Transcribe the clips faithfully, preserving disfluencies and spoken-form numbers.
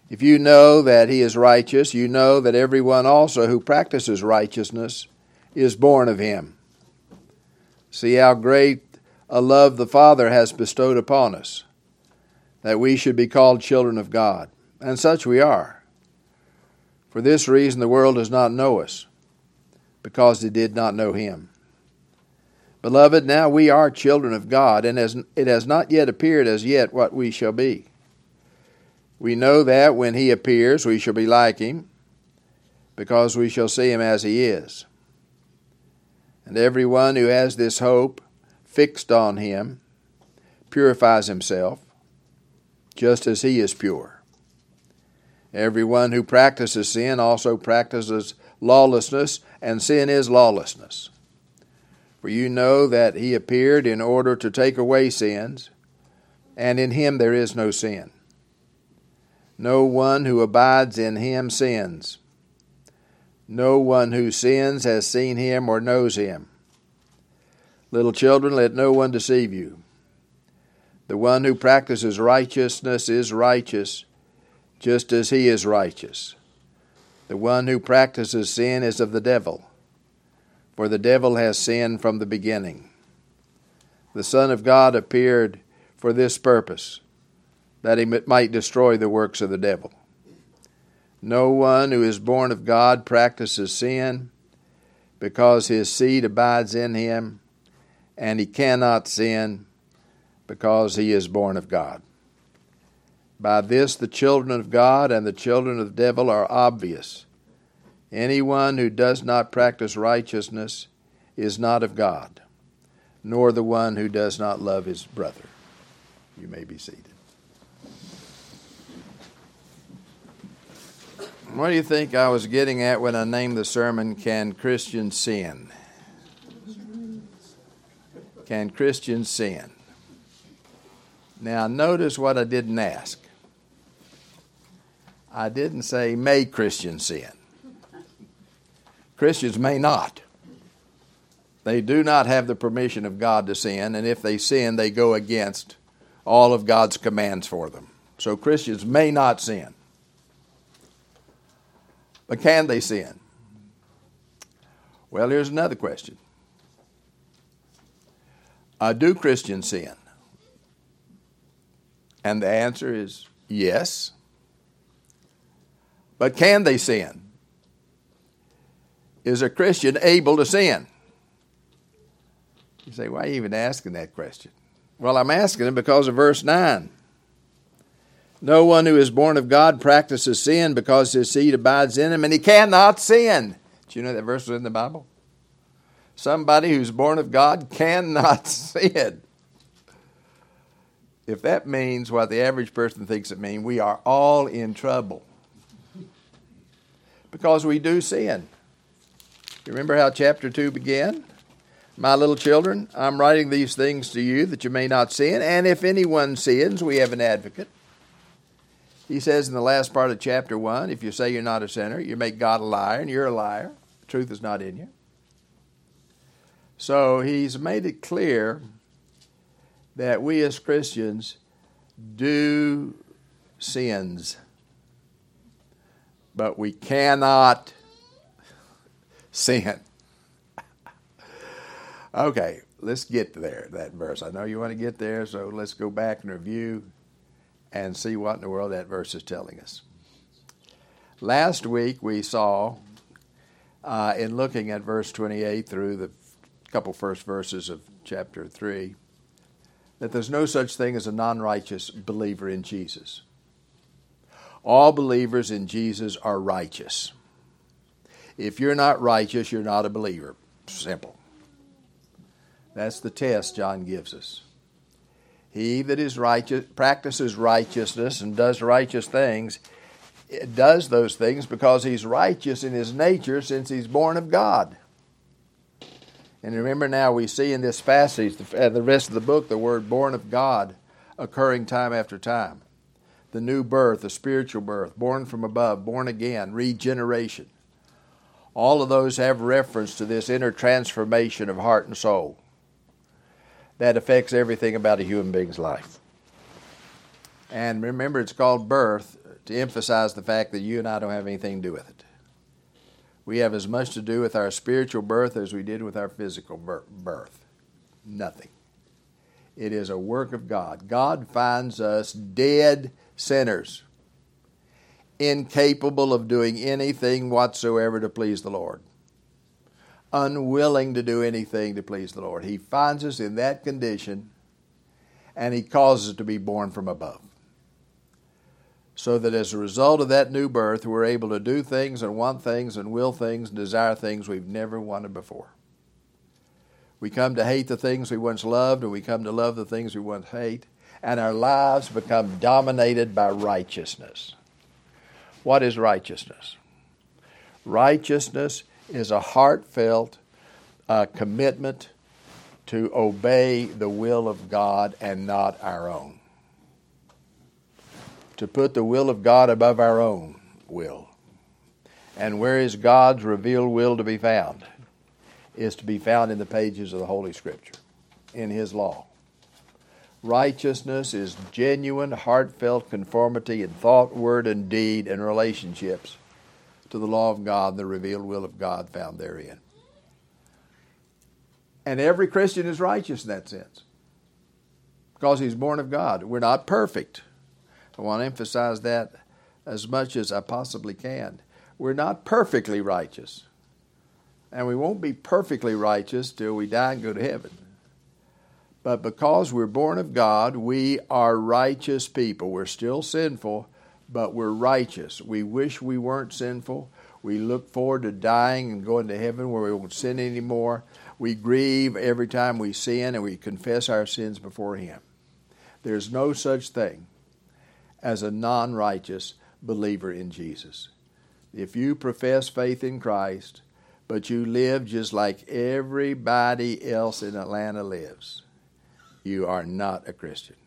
If you know that he is righteous, you know that everyone also who practices righteousness is born of him. See how great a love the Father has bestowed upon us, that we should be called children of God. And such we are. For this reason the world does not know us, because it did not know him. Beloved, now we are children of God, and as it has not yet appeared as yet what we shall be. We know that when he appears we shall be like him, because we shall see him as he is. And everyone who has this hope fixed on him purifies himself, just as he is pure. Everyone who practices sin also practices lawlessness, and sin is lawlessness. For you know that he appeared in order to take away sins, and in him there is no sin. No one who abides in him sins. No one who sins has seen him or knows him. Little children, let no one deceive you. The one who practices righteousness is righteous, just as he is righteous. The one who practices sin is of the devil, for the devil has sinned from the beginning. The Son of God appeared for this purpose, that he might destroy the works of the devil. No one who is born of God practices sin, because his seed abides in him, and he cannot sin, because he is born of God. By this the children of God and the children of the devil are obvious. Anyone who does not practice righteousness is not of God, nor the one who does not love his brother. You may be seated. What do you think I was getting at when I named the sermon, Can Christians Sin? Can Christians sin? Now notice what I didn't ask. I didn't say, may Christians sin? Christians may not. They do not have the permission of God to sin, and if they sin, they go against all of God's commands for them. So Christians may not sin. But can they sin? Well, here's another question. Uh, do Christians sin? And the answer is yes. But can they sin? Is a Christian able to sin? You say, why are you even asking that question? Well, I'm asking it because of verse nine. No one who is born of God practices sin, because his seed abides in him, and he cannot sin. Do you know that verse was in the Bible? Somebody who's born of God cannot sin. If that means what the average person thinks it means, we are all in trouble. Because we do sin. You remember how chapter two began? My little children, I'm writing these things to you that you may not sin. And if anyone sins, we have an advocate. He says in the last part of chapter one, if you say you're not a sinner, you make God a liar, and you're a liar. The truth is not in you. So he's made it clear that we as Christians do sins, but we cannot sin. Okay, let's get there, that verse. I know you want to get there, so let's go back and review and see what in the world that verse is telling us. Last week we saw, uh, in looking at verse twenty-eight through the couple first verses of chapter three, that there's no such thing as a non-righteous believer in Jesus. All believers in Jesus are righteous. If you're not righteous, you're not a believer. Simple. That's the test John gives us. He that is righteous, practices righteousness and does righteous things, does those things because he's righteous in his nature since he's born of God. And remember now we see in this passage, the rest of the book, the word born of God occurring time after time. The new birth, the spiritual birth, born from above, born again, regeneration. All of those have reference to this inner transformation of heart and soul that affects everything about a human being's life. And remember, it's called birth to emphasize the fact that you and I don't have anything to do with it. We have as much to do with our spiritual birth as we did with our physical birth. Nothing. It is a work of God. God finds us dead sinners, incapable of doing anything whatsoever to please the Lord, unwilling to do anything to please the Lord. He finds us in that condition, and He causes us to be born from above, so that as a result of that new birth, we're able to do things and want things and will things and desire things we've never wanted before. We come to hate the things we once loved, and we come to love the things we once hate, and our lives become dominated by righteousness. What is righteousness? Righteousness is a heartfelt uh, commitment to obey the will of God and not our own. To put the will of God above our own will. And where is God's revealed will to be found? Is to be found in the pages of the Holy Scripture, in His law. Righteousness is genuine, heartfelt conformity in thought, word, and deed and relationships to the law of God, the revealed will of God found therein. And every Christian is righteous in that sense, because he's born of God. We're not perfect. I want to emphasize that as much as I possibly can. We're not perfectly righteous. And we won't be perfectly righteous till we die and go to heaven. But because we're born of God, we are righteous people. We're still sinful, but we're righteous. We wish we weren't sinful. We look forward to dying and going to heaven where we won't sin anymore. We grieve every time we sin, and we confess our sins before Him. There's no such thing as a non-righteous believer in Jesus. If you profess faith in Christ, but you live just like everybody else in Atlanta lives, you are not a Christian.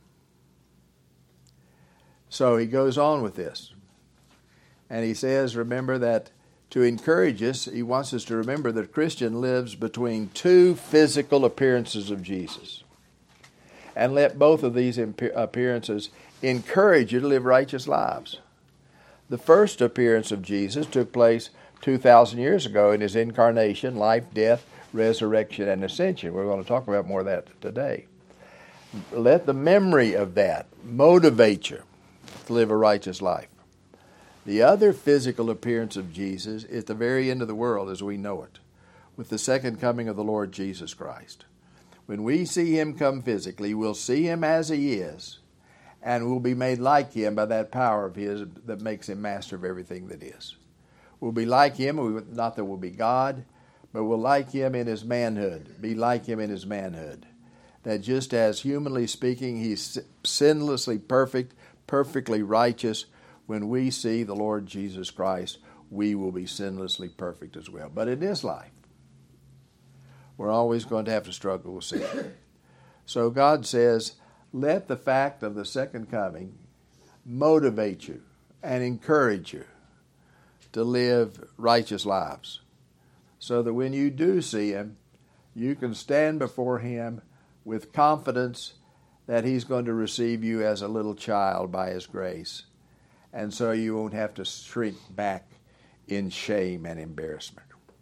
So he goes on with this. And he says, remember that to encourage us, he wants us to remember that a Christian lives between two physical appearances of Jesus. And let both of these appearances encourage you to live righteous lives. The first appearance of Jesus took place two thousand years ago in His incarnation, life, death, resurrection, and ascension. We're going to talk about more of that today. Let the memory of that motivate you to live a righteous life. The other physical appearance of Jesus is the very end of the world as we know it, with the second coming of the Lord Jesus Christ. When we see Him come physically, we'll see Him as He is, and we'll be made like Him by that power of His that makes Him master of everything that is. We'll be like Him, not that we'll be God, but we'll like Him in His manhood, be like Him in His manhood. That just as humanly speaking, He's sinlessly perfect, perfectly righteous, when we see the Lord Jesus Christ, we will be sinlessly perfect as well. But in this life, we're always going to have to struggle with sin. So God says, let the fact of the second coming motivate you and encourage you to live righteous lives, so that when you do see Him, you can stand before Him with confidence that He's going to receive you as a little child by His grace, and so you won't have to shrink back in shame and embarrassment.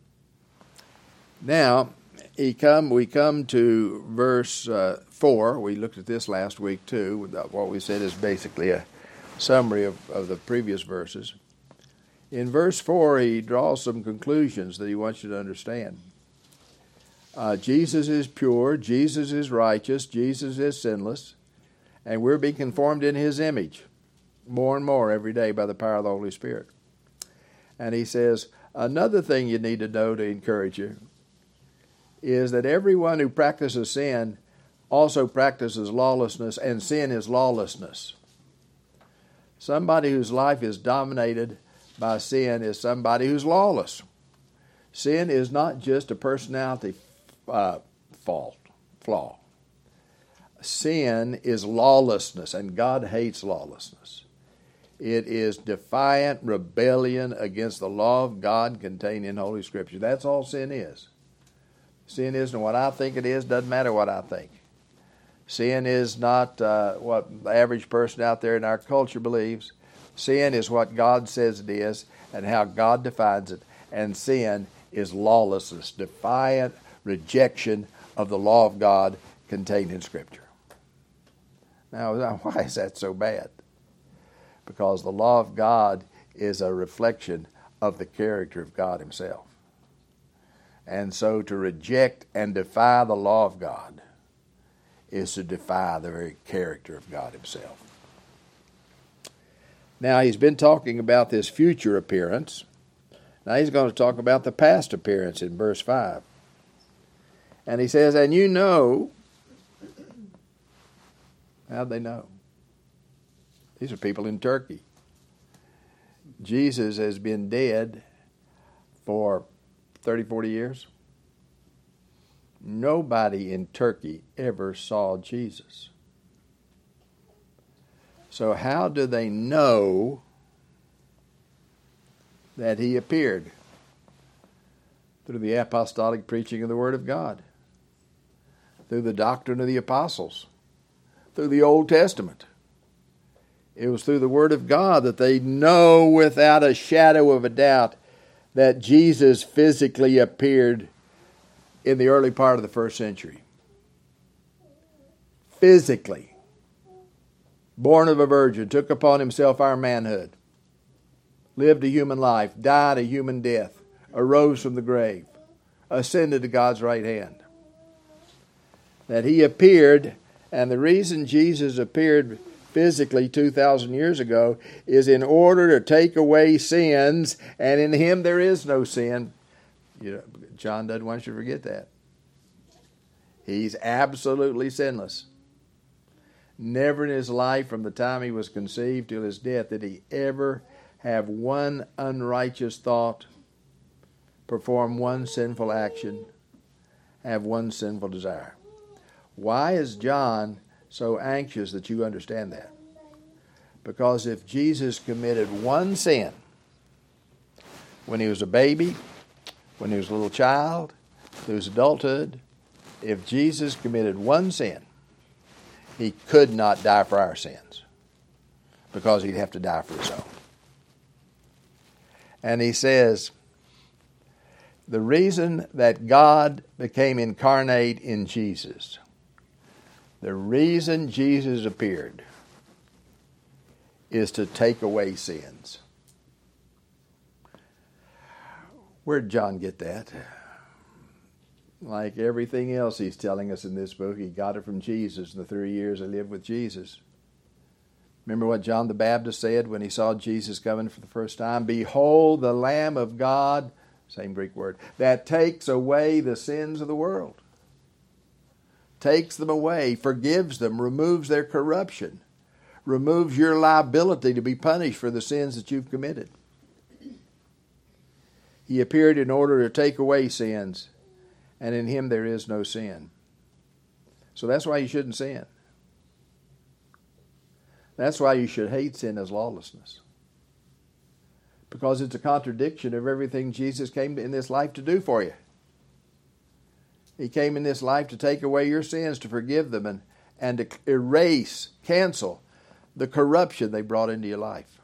Now, he come, we come to verse uh, four. We looked at this last week too. What we said is basically a summary of, of the previous verses. In verse four, he draws some conclusions that he wants you to understand. Uh, Jesus is pure, Jesus is righteous, Jesus is sinless, and we're being conformed in His image more and more every day by the power of the Holy Spirit. And he says, another thing you need to know to encourage you is that everyone who practices sin also practices lawlessness, and sin is lawlessness. Somebody whose life is dominated by sin is somebody who's lawless. Sin is not just a personality uh, fault, flaw. Sin is lawlessness, and God hates lawlessness. It is defiant rebellion against the law of God contained in Holy Scripture. That's all sin is. Sin isn't what I think it is, doesn't matter what I think. Sin is not uh, what the average person out there in our culture believes. Sin is what God says it is and how God defines it. And sin is lawlessness, defiant rejection of the law of God contained in Scripture. Now, why is that so bad? Because the law of God is a reflection of the character of God Himself. And so to reject and defy the law of God is to defy the very character of God Himself. Now, he's been talking about this future appearance. Now he's going to talk about the past appearance in verse five. And he says, and you know, how'd they know? These are people in Turkey. Jesus has been dead for thirty, forty years. Nobody in Turkey ever saw Jesus. So how do they know that He appeared? Through the apostolic preaching of the Word of God, through the doctrine of the apostles, through the Old Testament. It was through the Word of God that they know without a shadow of a doubt that Jesus physically appeared in the early part of the first century. Physically. Born of a virgin, took upon Himself our manhood, lived a human life, died a human death, arose from the grave, ascended to God's right hand. That He appeared, and the reason Jesus appeared physically two thousand years ago is in order to take away sins, and in Him there is no sin. You know, John doesn't want you to forget that. He's absolutely sinless. Never in His life, from the time He was conceived till His death, did He ever have one unrighteous thought, perform one sinful action, have one sinful desire. Why is John so anxious that you understand that? Because if Jesus committed one sin when He was a baby, when He was a little child, through His adulthood, if Jesus committed one sin, He could not die for our sins because He'd have to die for His own. And He says, the reason that God became incarnate in Jesus, the reason Jesus appeared is to take away sins. Where did John get that? Like everything else he's telling us in this book, he got it from Jesus in the three years he lived with Jesus. Remember what John the Baptist said when he saw Jesus coming for the first time? Behold the Lamb of God, same Greek word, that takes away the sins of the world. Takes them away, forgives them, removes their corruption, removes your liability to be punished for the sins that you've committed. He appeared in order to take away sins, and in Him there is no sin. So that's why you shouldn't sin. That's why you should hate sin as lawlessness. Because it's a contradiction of everything Jesus came in this life to do for you. He came in this life to take away your sins, to forgive them, and, and to erase, cancel the corruption they brought into your life.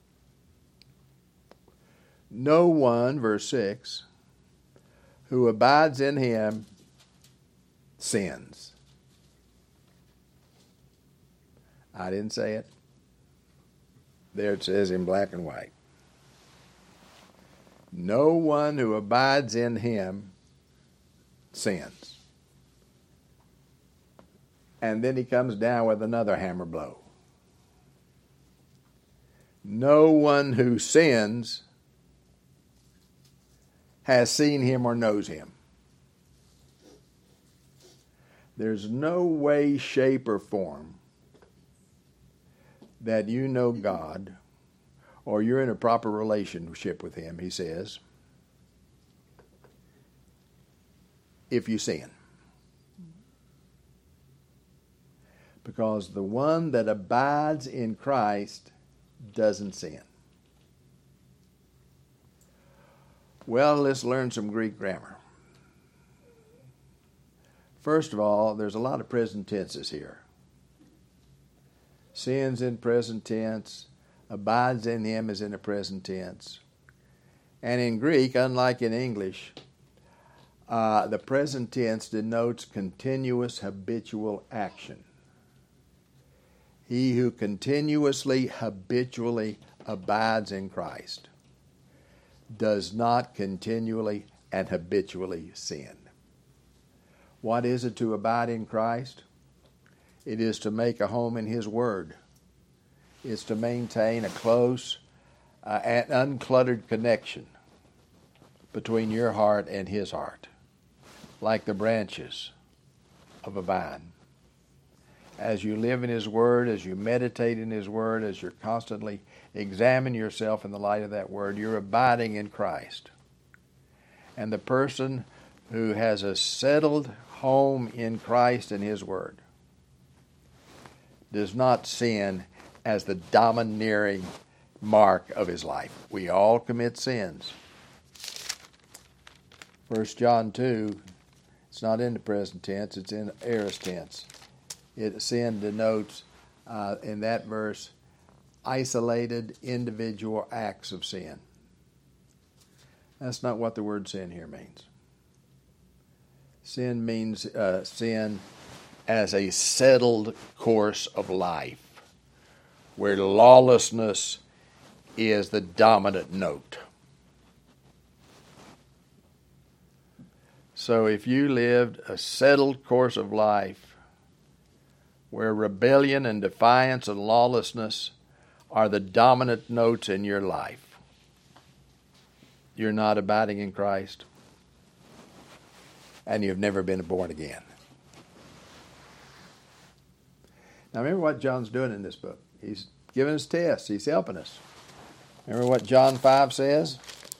No one, verse six, who abides in Him sins. I didn't say it. There it says in black and white. No one who abides in Him sins. And then he comes down with another hammer blow. No one who sins has seen Him or knows Him. There's no way, shape, or form that you know God or you're in a proper relationship with Him, he says, if you sin. Because the one that abides in Christ doesn't sin. Well, let's learn some Greek grammar. First of all, there's a lot of present tenses here. Sins in present tense, Abides in him is in the present tense. And in Greek, unlike in English, uh, the present tense denotes continuous habitual action. He who continuously, habitually abides in Christ does not continually and habitually sin. What is it to abide in Christ? It is to make a home in His Word. It's to maintain a close uh, and uncluttered connection between your heart and His heart, like the branches of a vine. As you live in His Word, as you meditate in His Word, as you constantly examine yourself in the light of that Word, you're abiding in Christ. And the person who has a settled home in Christ and His Word does not sin as the domineering mark of his life. We all commit sins. First John two, it's not in the present tense, it's in aorist tense. It, sin denotes, uh, in that verse, isolated individual acts of sin. That's not what the word sin here means. Sin means uh, sin as a settled course of life, where lawlessness is the dominant note. So if you lived a settled course of life where rebellion and defiance and lawlessness are the dominant notes in your life, you're not abiding in Christ, and you've never been born again. Now remember what John's doing in this book. He's giving us tests. He's helping us. Remember what John five says?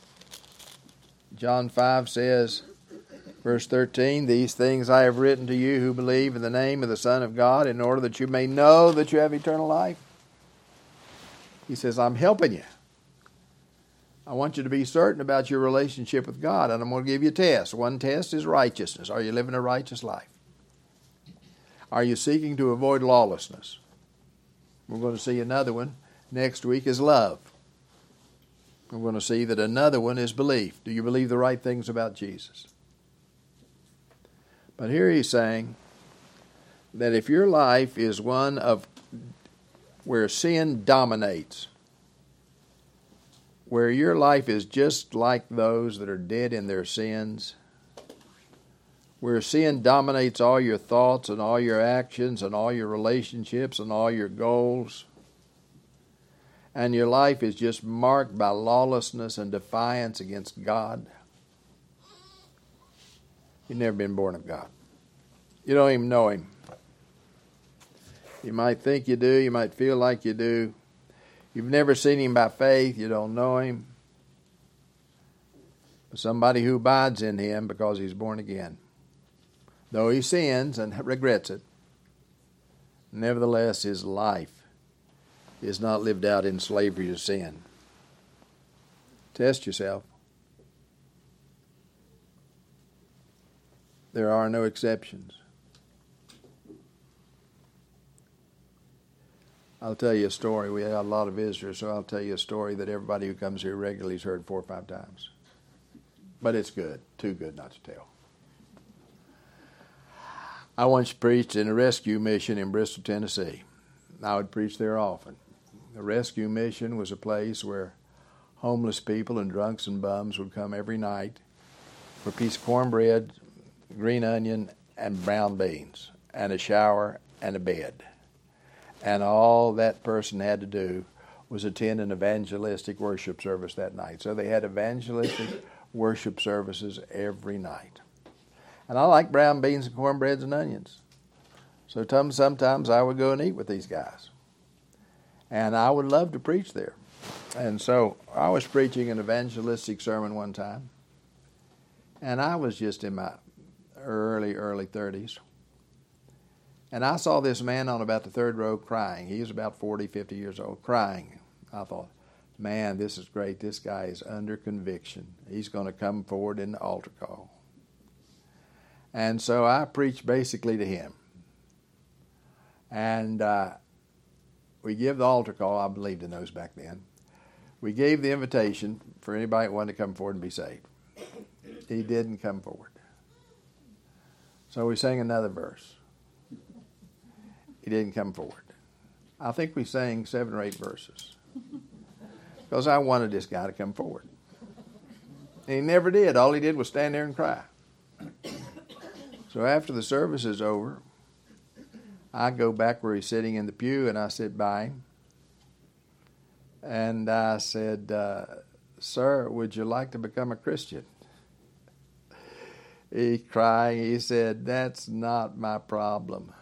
John five says, verse thirteen, "These things I have written to you who believe in the name of the Son of God, in order that you may know that you have eternal life." He says, I'm helping you. I want you to be certain about your relationship with God, and I'm going to give you a test. One test is righteousness. Are you living a righteous life? Are you seeking to avoid lawlessness? We're going to see another one next week is love. We're going to see that another one is belief. Do you believe the right things about Jesus? But here he's saying that if your life is one of where sin dominates, where your life is just like those that are dead in their sins, where sin dominates all your thoughts and all your actions and all your relationships and all your goals, and your life is just marked by lawlessness and defiance against God, you've never been born of God. You don't even know Him. You might think you do. You might feel like you do. You've never seen Him by faith. You don't know Him. But somebody who abides in Him because he's born again, though he sins and regrets it, nevertheless his life is not lived out in slavery to sin. Test yourself. There are no exceptions. I'll tell you a story. We had a lot of visitors, so I'll tell you a story that everybody who comes here regularly has heard four or five times. But it's good. Too good not to tell. I once preached in a rescue mission in Bristol, Tennessee. I would preach there often. The rescue mission was a place where homeless people and drunks and bums would come every night for a piece of cornbread, green onion, and brown beans, and a shower and a bed. And all that person had to do was attend an evangelistic worship service that night. So they had evangelistic worship services every night. And I like brown beans and cornbreads and onions. So sometimes I would go and eat with these guys. And I would love to preach there. And so I was preaching an evangelistic sermon one time. And I was just in my early, early thirties. And I saw this man on about the third row crying. He was about forty, fifty years old, crying. I thought, man, this is great. This guy is under conviction. He's going to come forward in the altar call. And so I preached basically to him. And uh, we give the altar call. I believed in those back then. We gave the invitation for anybody that wanted to come forward and be saved. He didn't come forward. So we sang another verse. He didn't come forward. I think we sang seven or eight verses because I wanted this guy to come forward. And he never did. All he did was stand there and cry. So after the service is over, I go back where he's sitting in the pew, and I sit by him. And I said, uh, sir, would you like to become a Christian? He cried. He said, that's not my problem.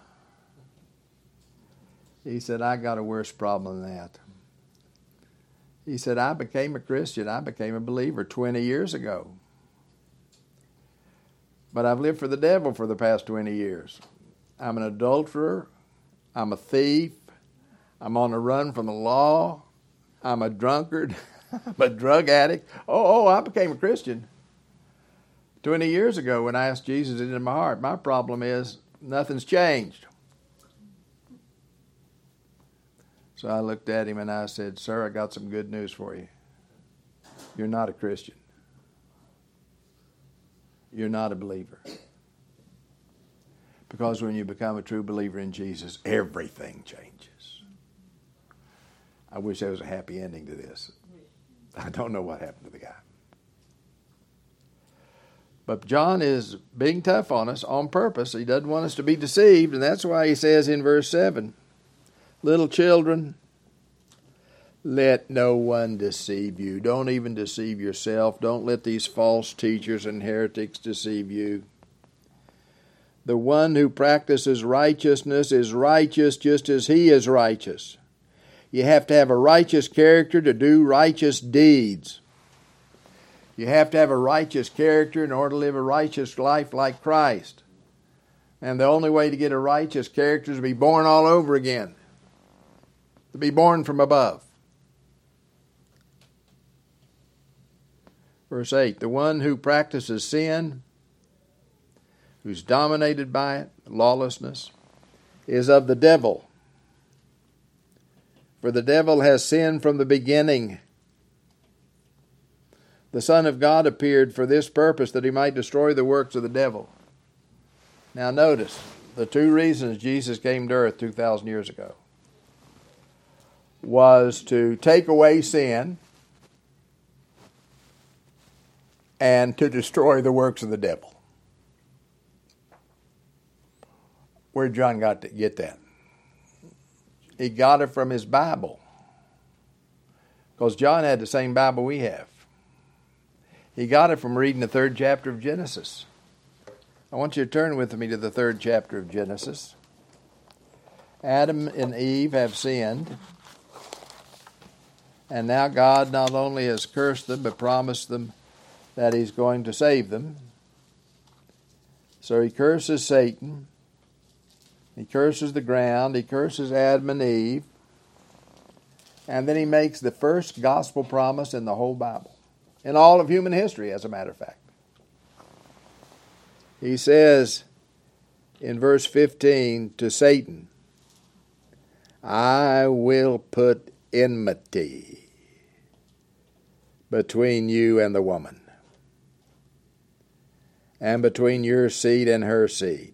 He said, I got a worse problem than that. He said, I became a Christian. I became a believer twenty years ago. But I've lived for the devil for the past twenty years. I'm an adulterer. I'm a thief. I'm on the run from the law. I'm a drunkard. I'm a drug addict. Oh, oh, I became a Christian twenty years ago when I asked Jesus into my heart. My problem is nothing's changed. So I looked at him and I said, sir, I got some good news for you. You're not a Christian. You're not a believer. Because when you become a true believer in Jesus, everything changes. I wish there was a happy ending to this. I don't know what happened to the guy. But John is being tough on us on purpose. He doesn't want us to be deceived, and that's why he says in verse seven, little children, let no one deceive you. Don't even deceive yourself. Don't let these false teachers and heretics deceive you. The one who practices righteousness is righteous just as he is righteous. You have to have a righteous character to do righteous deeds. You have to have a righteous character in order to live a righteous life like Christ. And the only way to get a righteous character is to be born all over again. To be born from above. Verse eight, the one who practices sin, who's dominated by it, lawlessness, is of the devil. For the devil has sinned from the beginning. The Son of God appeared for this purpose, that he might destroy the works of the devil. Now notice, the two reasons Jesus came to earth two thousand years ago was to take away sin and to destroy the works of the devil. Where'd John got to get that? He got it from his Bible. Because John had the same Bible we have. He got it from reading the third chapter of Genesis. I want you to turn with me to the third chapter of Genesis. Adam and Eve have sinned. And now God not only has cursed them, but promised them that he's going to save them. So he curses Satan. He curses the ground. He curses Adam and Eve. And then he makes the first gospel promise in the whole Bible. In all of human history, as a matter of fact. He says in verse fifteen to Satan, I will put enmity between you and the woman, and between your seed and her seed.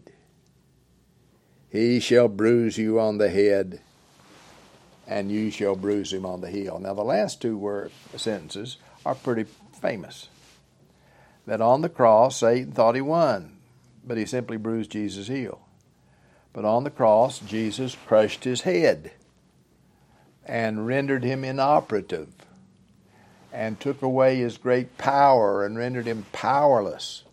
He shall bruise you on the head, and you shall bruise him on the heel. Now the last two word sentences are pretty famous. That on the cross, Satan thought he won, but he simply bruised Jesus' heel. But on the cross, Jesus crushed his head and rendered him inoperative and took away his great power and rendered him powerless.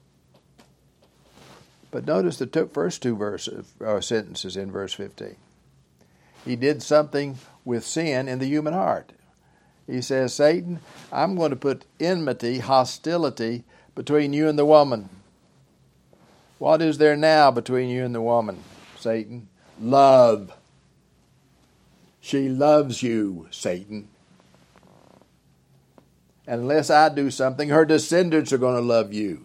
But notice the two, first two verses, uh, sentences in verse fifteen. He did something with sin in the human heart. He says, Satan, I'm going to put enmity, hostility between you and the woman. What is there now between you and the woman, Satan? Love. She loves you, Satan. And unless I do something, her descendants are going to love you.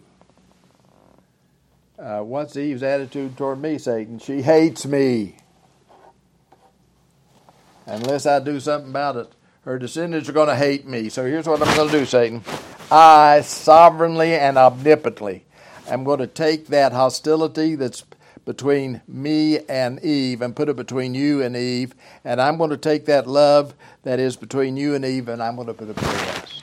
Uh, what's Eve's attitude toward me, Satan? She hates me. Unless I do something about it, her descendants are going to hate me. So here's what I'm going to do, Satan. I sovereignly and omnipotently am going to take that hostility that's between me and Eve and put it between you and Eve. And I'm going to take that love that is between you and Eve and I'm going to put it between us.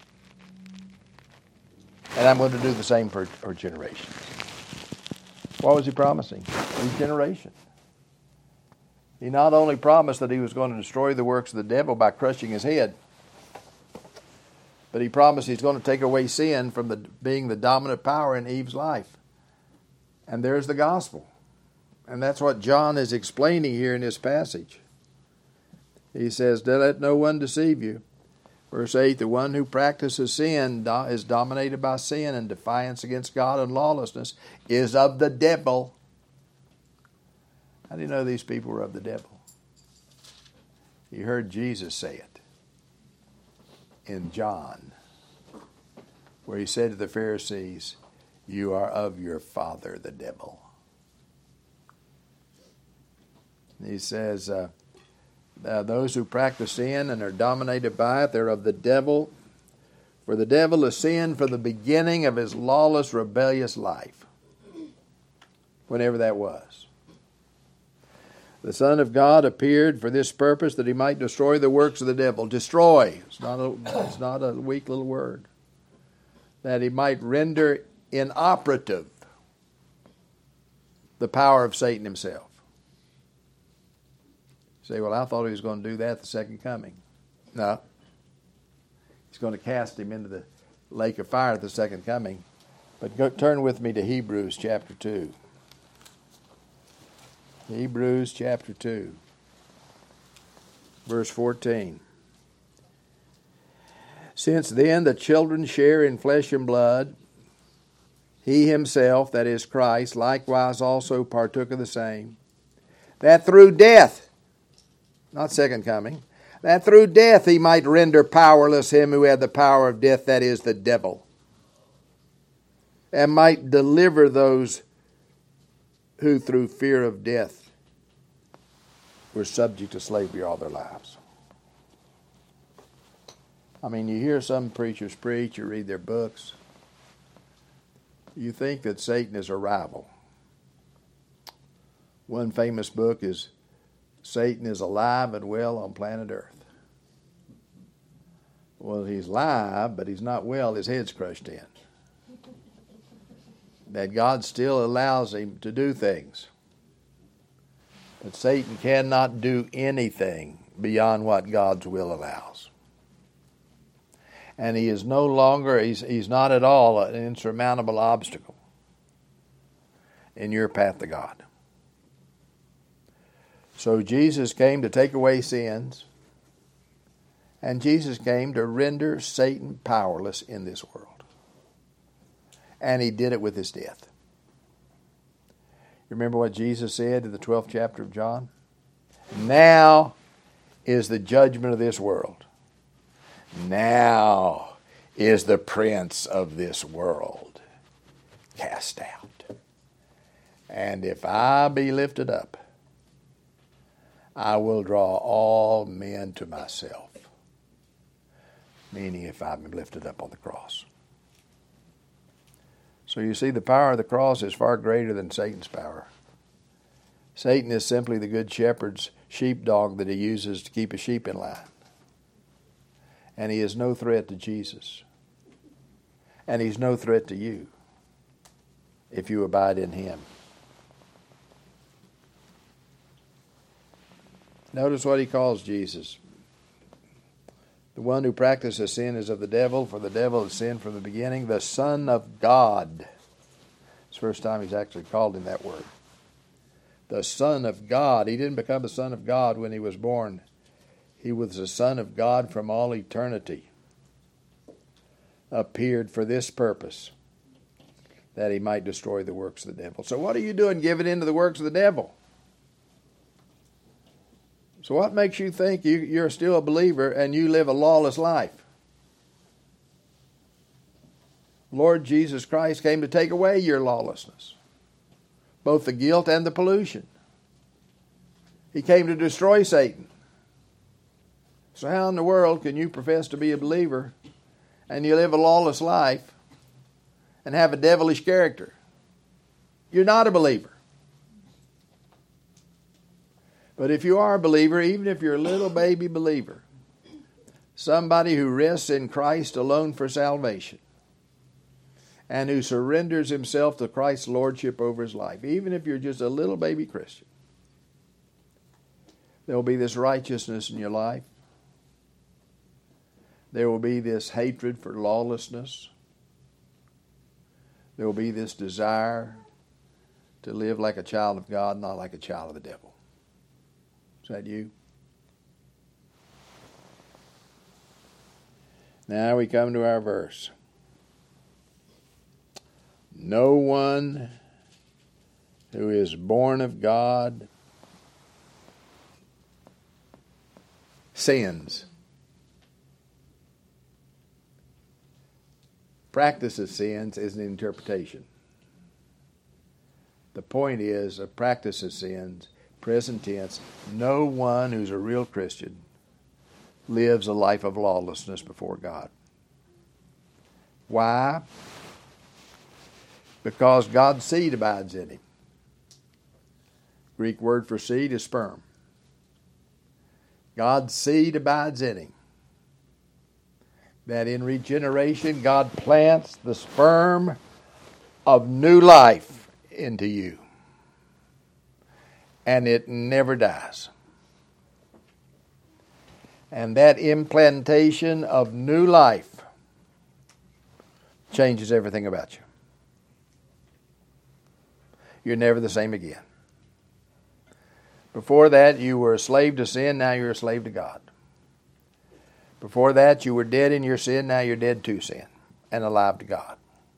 And I'm going to do the same for our generation. What was he promising? Regeneration. He not only promised that he was going to destroy the works of the devil by crushing his head, but he promised he's going to take away sin from the, being the dominant power in Eve's life. And there's the gospel. And that's what John is explaining here in this passage. He says, let no one deceive you. Verse eight, the one who practices sin is dominated by sin, and defiance against God and lawlessness is of the devil. How do you know these people were of the devil? You heard Jesus say it in John, where he said to the Pharisees, you are of your father, the devil. And he says, uh, uh, those who practice sin and are dominated by it, they're of the devil. For the devil has sinned from the beginning of his lawless, rebellious life, whenever that was. The Son of God appeared for this purpose, that he might destroy the works of the devil. Destroy. It's not a, it's not a weak little word. That he might render inoperative the power of Satan himself. You say, well, I thought he was going to do that at the second coming. No. He's going to cast him into the lake of fire at the second coming. But go, turn with me to Hebrews chapter two. Hebrews chapter two, verse fourteen. Since then the children share in flesh and blood, he himself, that is Christ, likewise also partook of the same, that through death, not second coming, that through death he might render powerless him who had the power of death, that is the devil, and might deliver those who through fear of death were subject to slavery all their lives. I mean, you hear some preachers preach, you read their books, you think that Satan is a rival. One famous book is Satan is Alive and Well on Planet Earth. Well, he's alive, but he's not well, his head's crushed in. That God still allows him to do things. But Satan cannot do anything beyond what God's will allows. And he is no longer, he's, he's not at all an insurmountable obstacle in your path to God. So Jesus came to take away sins, and Jesus came to render Satan powerless in this world. And he did it with his death. You remember what Jesus said in the twelfth chapter of John? Now is the judgment of this world. Now is the prince of this world cast out. And if I be lifted up, I will draw all men to myself. Meaning if I'm lifted up on the cross. So you see, the power of the cross is far greater than Satan's power. Satan is simply the good shepherd's sheepdog that he uses to keep his sheep in line. And he is no threat to Jesus. And he's no threat to you if you abide in him. Notice what he calls Jesus. The one who practices sin is of the devil, for the devil has sinned from the beginning. The Son of God. It's the first time he's actually called him that word. The Son of God. He didn't become the Son of God when he was born. He was the Son of God from all eternity. Appeared for this purpose, that he might destroy the works of the devil. So what are you doing giving in to the works of the devil? So what makes you think you, you're still a believer and you live a lawless life? Lord Jesus Christ came to take away your lawlessness, both the guilt and the pollution. He came to destroy Satan. So how in the world can you profess to be a believer and you live a lawless life and have a devilish character? You're not a believer. But if you are a believer, even if you're a little baby believer, somebody who rests in Christ alone for salvation and who surrenders himself to Christ's lordship over his life, even if you're just a little baby Christian, there will be this righteousness in your life. There will be this hatred for lawlessness. There will be this desire to live like a child of God, not like a child of the devil. Is that you? Now we come to our verse. No one who is born of God sins. Practices sins is an interpretation. The point is, a practice of sins, present tense, no one who's a real Christian lives a life of lawlessness before God. Why? Because God's seed abides in him. Greek word for seed is sperm. God's seed abides in him. That in regeneration, God plants the sperm of new life into you. And it never dies. And that implantation of new life changes everything about you. You're never the same again. Before that, you were a slave to sin, now you're a slave to God. Before that, you were dead in your sin, now you're dead to sin and alive to God.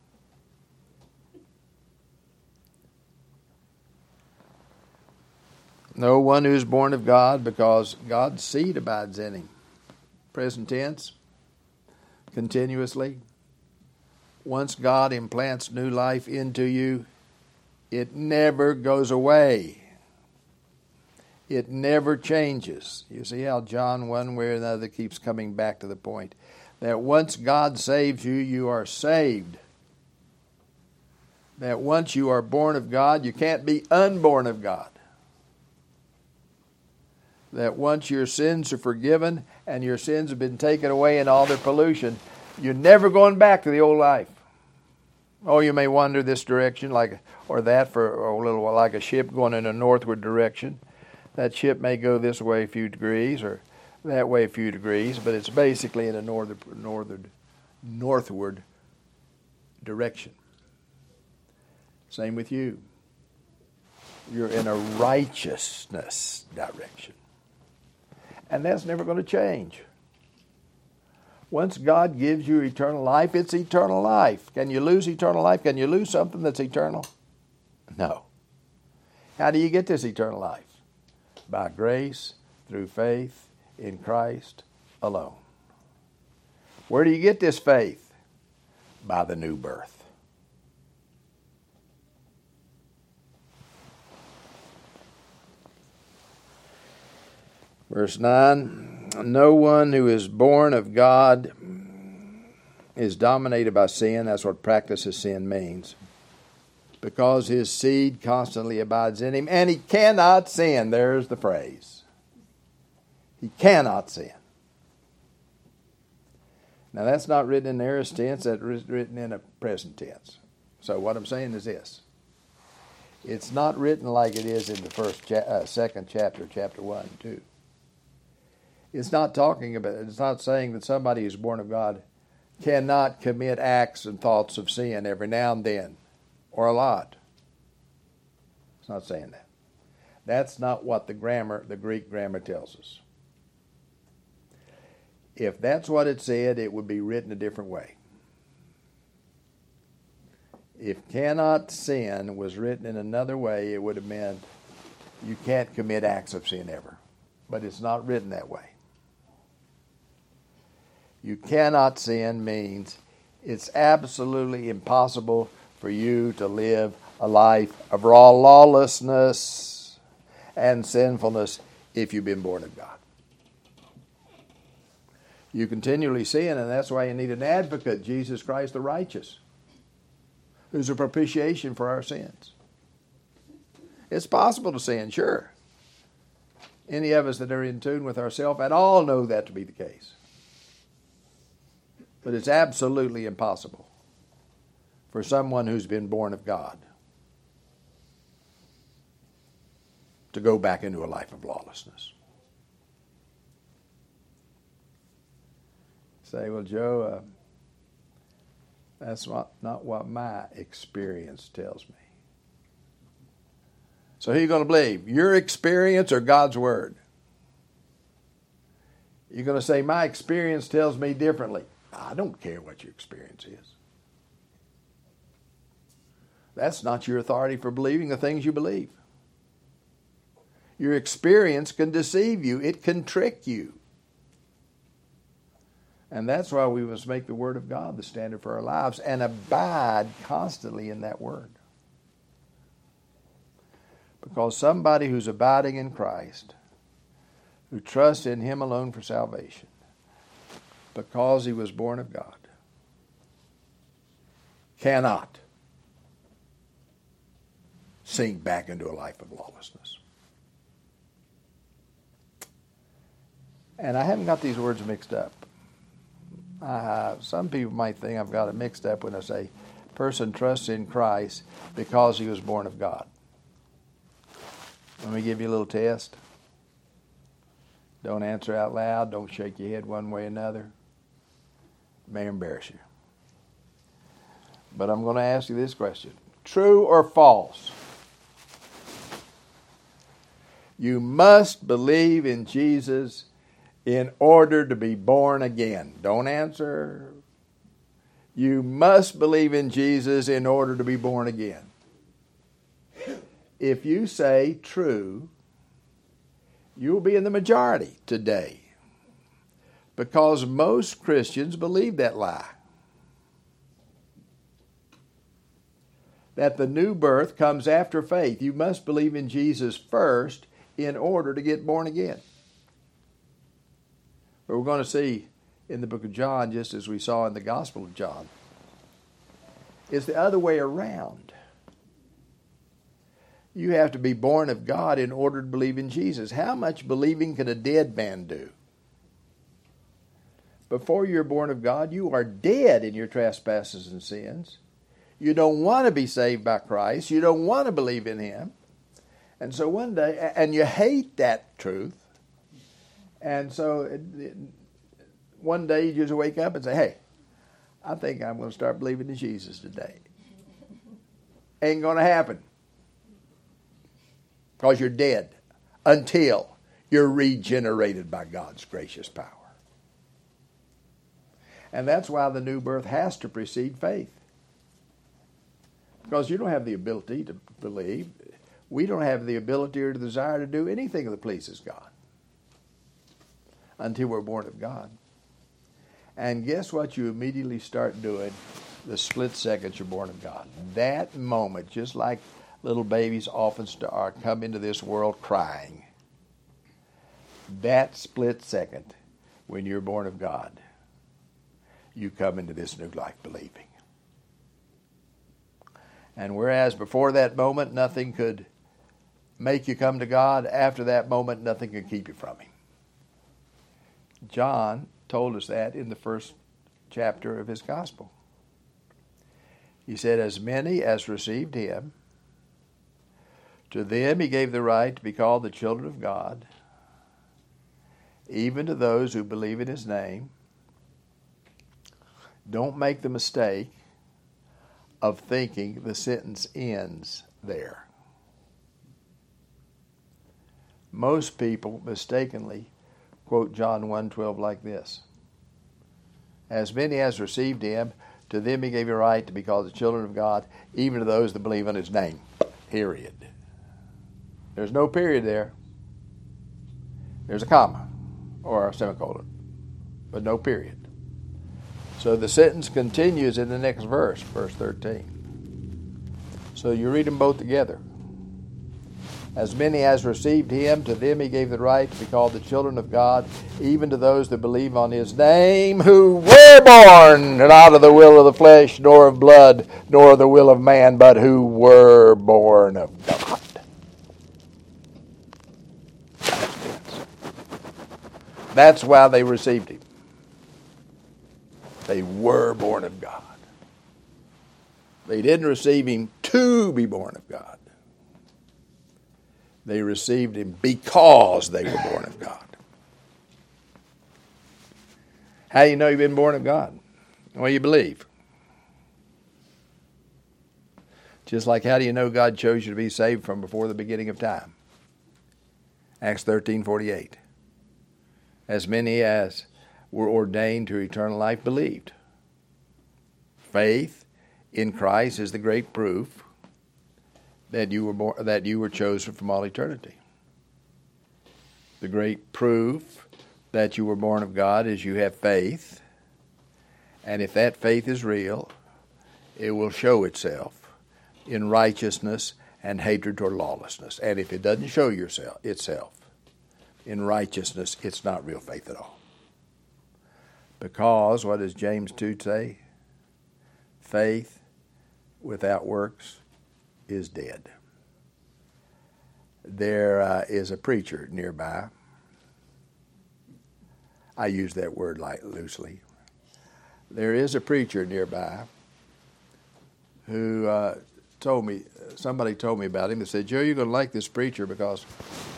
No one who is born of God, because God's seed abides in him. Present tense, continuously. Once God implants new life into you, it never goes away. It never changes. You see how John, one way or another, keeps coming back to the point that once God saves you, you are saved. That once you are born of God, you can't be unborn of God. That once your sins are forgiven and your sins have been taken away in all their pollution, you're never going back to the old life. Oh, you may wander this direction like or that for a little while, like a ship going in a northward direction. That ship may go this way a few degrees or that way a few degrees, but it's basically in a northern, northern, northward direction. Same with you. You're in a righteousness direction. And that's never going to change. Once God gives you eternal life, it's eternal life. Can you lose eternal life? Can you lose something that's eternal? No. How do you get this eternal life? By grace, through faith in Christ alone. Where do you get this faith? By the new birth. Verse nine, no one who is born of God is dominated by sin. That's what practice of sin means. Because his seed constantly abides in him, and he cannot sin. There's the phrase. He cannot sin. Now that's not written in the aorist tense, that's written in a present tense. So what I'm saying is this. It's not written like it is in the first, cha- uh, second chapter, chapter one and two. It's not talking about, it's not saying that somebody who's born of God cannot commit acts and thoughts of sin every now and then, or a lot. It's not saying that. That's not what the grammar, the Greek grammar tells us. If that's what it said, it would be written a different way. If cannot sin was written in another way, it would have meant you can't commit acts of sin ever. But it's not written that way. You cannot sin means it's absolutely impossible for you to live a life of raw lawlessness and sinfulness if you've been born of God. You continually sin, and that's why you need an advocate, Jesus Christ the righteous, who's a propitiation for our sins. It's possible to sin, sure. Any of us that are in tune with ourselves at all know that to be the case. But it's absolutely impossible for someone who's been born of God to go back into a life of lawlessness. Say, well, Joe, uh, that's not, not what my experience tells me. So who are you going to believe? Your experience or God's Word? You're going to say, my experience tells me differently. I don't care what your experience is. That's not your authority for believing the things you believe. Your experience can deceive you. It can trick you. And that's why we must make the Word of God the standard for our lives and abide constantly in that Word. Because somebody who's abiding in Christ, who trusts in Him alone for salvation, because he was born of God, cannot sink back into a life of lawlessness. And I haven't got these words mixed up. Uh, some people might think I've got it mixed up when I say, person trusts in Christ because he was born of God. Let me give you a little test. Don't answer out loud. Don't shake your head one way or another. It may embarrass you. But I'm going to ask you this question. True or false? You must believe in Jesus in order to be born again. Don't answer. You must believe in Jesus in order to be born again. If you say true, you'll be in the majority today, because most Christians believe that lie. That the new birth comes after faith. You must believe in Jesus first in order to get born again. But we're going to see in the book of John, just as we saw in the Gospel of John, it's the other way around. You have to be born of God in order to believe in Jesus. How much believing can a dead man do? Before you're born of God, you are dead in your trespasses and sins. You don't want to be saved by Christ. You don't want to believe in Him. And so one day, and you hate that truth. And so one day you just wake up and say, hey, I think I'm going to start believing in Jesus today. Ain't going to happen. Because you're dead until you're regenerated by God's gracious power. And that's why the new birth has to precede faith. Because you don't have the ability to believe. We don't have the ability or the desire to do anything that pleases God until we're born of God. And guess what you immediately start doing the split second you're born of God? That moment, just like little babies often start, come into this world crying. That split second, when you're born of God, you come into this new life believing. And whereas before that moment, nothing could make you come to God, after that moment, nothing could keep you from Him. John told us that in the first chapter of his gospel. He said, as many as received Him, to them He gave the right to be called the children of God, even to those who believe in His name. Don't make the mistake of thinking the sentence ends there. Most people mistakenly quote John one twelve like this. As many as received Him, to them He gave a right to be called the children of God, even to those that believe in His name. Period. There's no period there. There's a comma or a semicolon, but no period. So the sentence continues in the next verse, verse thirteen. So you read them both together. As many as received him, to them he gave the right to be called the children of God, even to those that believe on his name, who were born not of the will of the flesh, nor of blood, nor of the will of man, but who were born of God. That's why they received him. They were born of God. They didn't receive him to be born of God. They received him because they were born of God. How do you know you've been born of God? Well, you believe. Just like how do you know God chose you to be saved from before the beginning of time? Acts thirteen forty-eight. As many as were ordained to eternal life believed. Faith in Christ is the great proof that you were born, that you were chosen from all eternity. The great proof that you were born of God is you have faith, and if that faith is real, it will show itself in righteousness and hatred toward lawlessness. And if it doesn't show yourself itself in righteousness, it's not real faith at all. Because what does James two say? Faith without works is dead. There uh, is a preacher nearby. I use that word light, loosely. There is a preacher nearby who uh, told me, somebody told me about him. They said, Joe, you're going to like this preacher because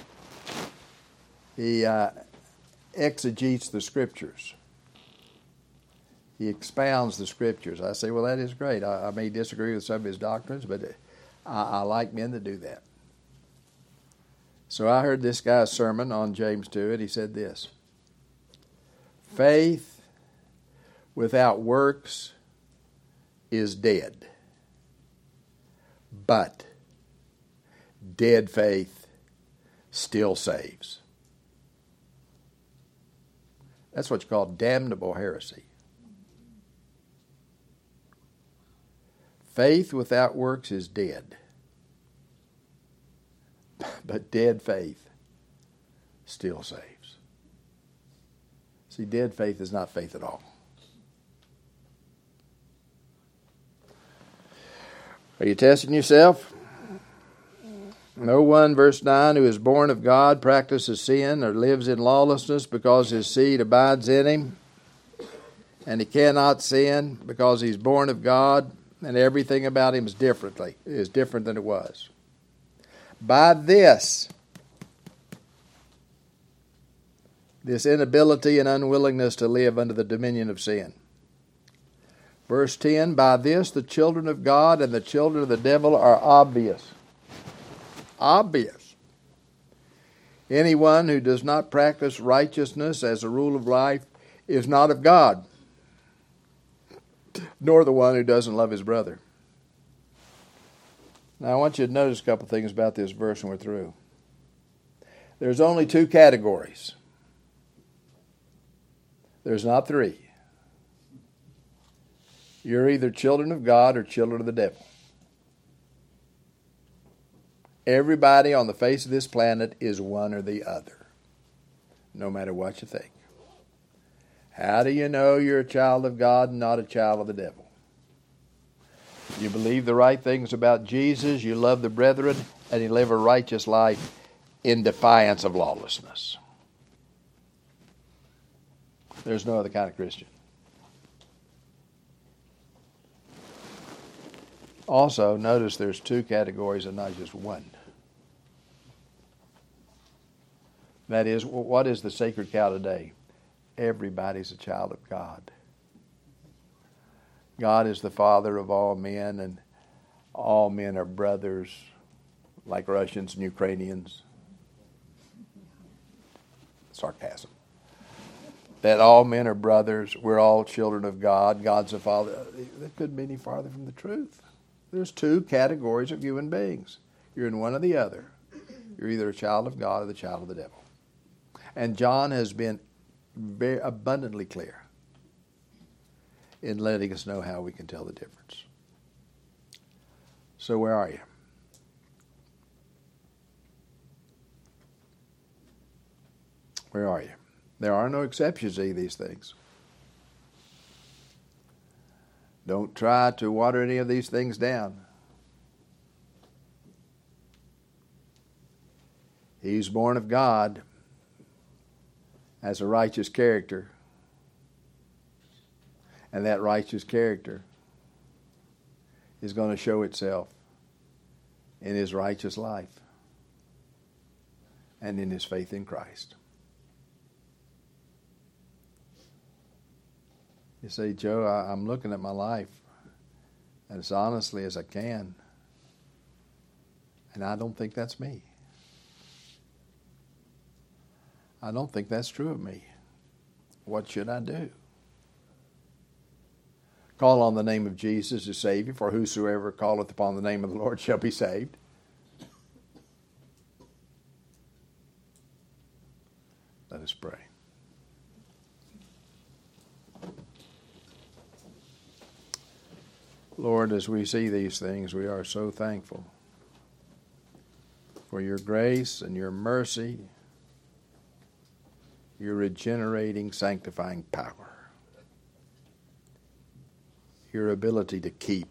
he uh, exegetes the Scriptures. He expounds the Scriptures. I say, well, that is great. I, I may disagree with some of his doctrines, but I, I like men that do that. So I heard this guy's sermon on James two, and he said this: faith without works is dead, but dead faith still saves. That's what's called damnable heresy. Faith without works is dead, but dead faith still saves. See, dead faith is not faith at all. Are you testing yourself? No one, verse nine, who is born of God practices sin or lives in lawlessness because his seed abides in him. And he cannot sin because he's born of God, and everything about him is differently is different than it was. By this, this inability and unwillingness to live under the dominion of sin. Verse ten, by this the children of God and the children of the devil are obvious. Obvious. Anyone who does not practice righteousness as a rule of life is not of God, nor the one who doesn't love his brother. Now I want you to notice a couple things about this verse and we're through. There's only two categories. There's not three. You're either children of God or children of the devil. Everybody on the face of this planet is one or the other, no matter what you think. How do you know you're a child of God and not a child of the devil? You believe the right things about Jesus, you love the brethren, and you live a righteous life in defiance of lawlessness. There's no other kind of Christian. Also, notice there's two categories and not just one. That is, what is the sacred cow today? Everybody's a child of God. God is the Father of all men, and all men are brothers, like Russians and Ukrainians. Sarcasm. That all men are brothers. We're all children of God. God's the Father. That couldn't be any farther from the truth. There's two categories of human beings. You're in one or the other. You're either a child of God or the child of the devil. And John has been very abundantly clear in letting us know how we can tell the difference. So where are you? Where are you? There are no exceptions to these things. Don't try to water any of these things down. He's born of God as a righteous character. And that righteous character is going to show itself in his righteous life and in his faith in Christ. You say, Joe, I, I'm looking at my life as honestly as I can, and I don't think that's me. I don't think that's true of me. What should I do? Call on the name of Jesus as Savior, for whosoever calleth upon the name of the Lord shall be saved. Let us pray. Lord, as we see these things, we are so thankful for your grace and your mercy, your regenerating, sanctifying power, your ability to keep.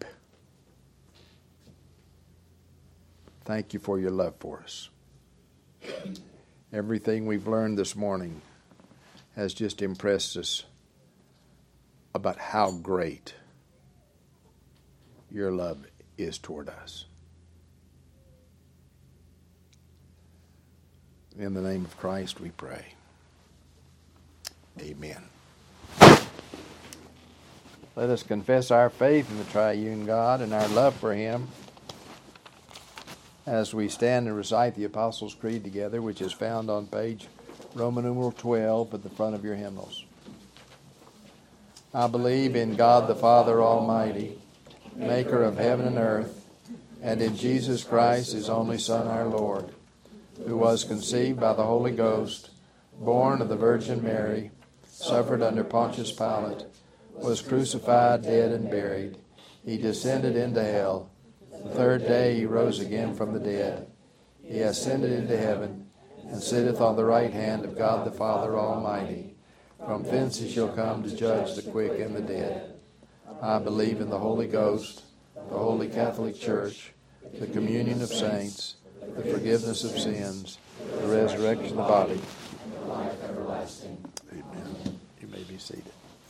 Thank you for your love for us. Everything we've learned this morning has just impressed us about how great your love is toward us. In the name of Christ we pray. Amen. Let us confess our faith in the triune God and our love for him as we stand and recite the Apostles' Creed together, which is found on page Roman numeral twelve at the front of your hymnals. I believe in God the Father Almighty, maker of heaven and earth, and in Jesus Christ, his only Son, our Lord, who was conceived by the Holy Ghost, born of the Virgin Mary, suffered under Pontius Pilate, was crucified, dead, and buried. He descended into hell. The third day he rose again from the dead. He ascended into heaven, and sitteth on the right hand of God the Father Almighty. From thence he shall come to judge the quick and the dead. I believe in the Holy Ghost, the Holy Catholic Church, the communion of saints, the forgiveness of sins, the resurrection of the body, and life everlasting. Amen. You may be seated.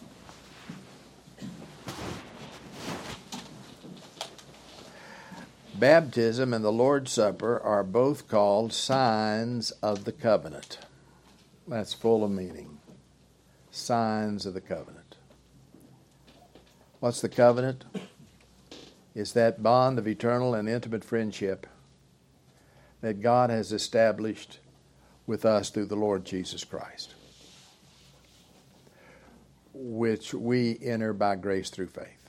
Baptism and the Lord's Supper are both called signs of the covenant. That's full of meaning. Signs of the covenant. What's the covenant? It's that bond of eternal and intimate friendship that God has established with us through the Lord Jesus Christ, which we enter by grace through faith.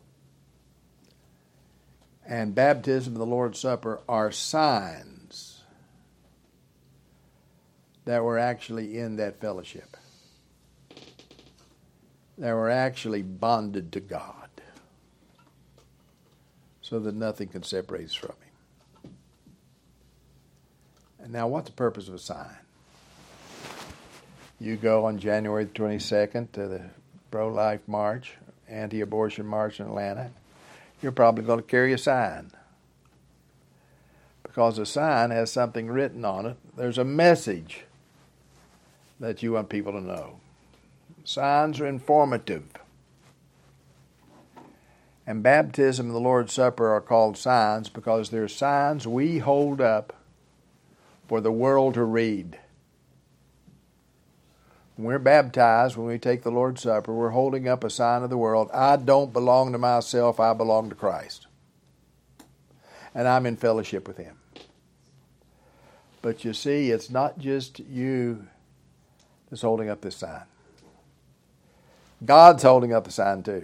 And baptism and the Lord's Supper are signs that we're actually in that fellowship, that we're actually bonded to God, so that nothing can separate us from him. And now, what's the purpose of a sign? You go on January the twenty-second to the pro-life march, anti-abortion march in Atlanta. You're probably going to carry a sign, because a sign has something written on it. There's a message that you want people to know. Signs are informative. And baptism and the Lord's Supper are called signs because they're signs we hold up for the world to read. When we're baptized, when we take the Lord's Supper, we're holding up a sign of the world. I don't belong to myself, I belong to Christ. And I'm in fellowship with him. But you see, it's not just you that's holding up this sign. God's holding up a sign too.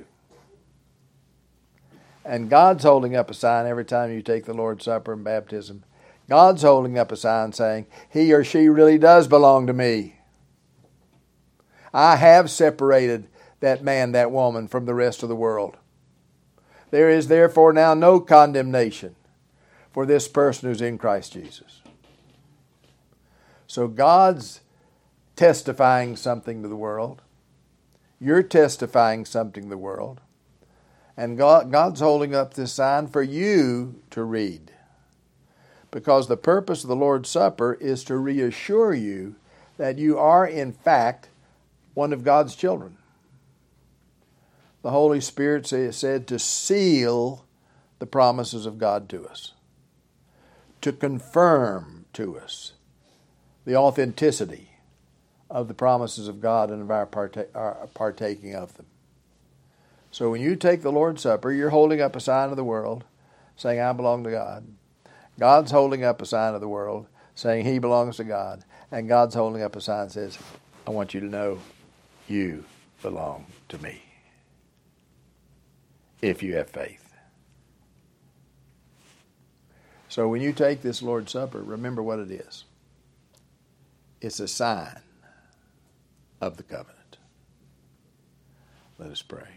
And God's holding up a sign every time you take the Lord's Supper and baptism. God's holding up a sign saying, he or she really does belong to me. I have separated that man, that woman from the rest of the world. There is therefore now no condemnation for this person who's in Christ Jesus. So God's testifying something to the world. You're testifying something to the world. And God, God's holding up this sign for you to read. Because the purpose of the Lord's Supper is to reassure you that you are, in fact, one of God's children. The Holy Spirit is said to seal the promises of God to us, to confirm to us the authenticity of the promises of God and of our, partake, our partaking of them. So when you take the Lord's Supper, you're holding up a sign of the world, saying, I belong to God. God's holding up a sign of the world, saying he belongs to God. And God's holding up a sign that says, I want you to know you belong to me, if you have faith. So when you take this Lord's Supper, remember what it is. It's a sign of the covenant. Let us pray.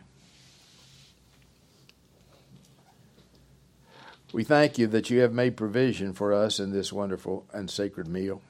We thank you that you have made provision for us in this wonderful and sacred meal.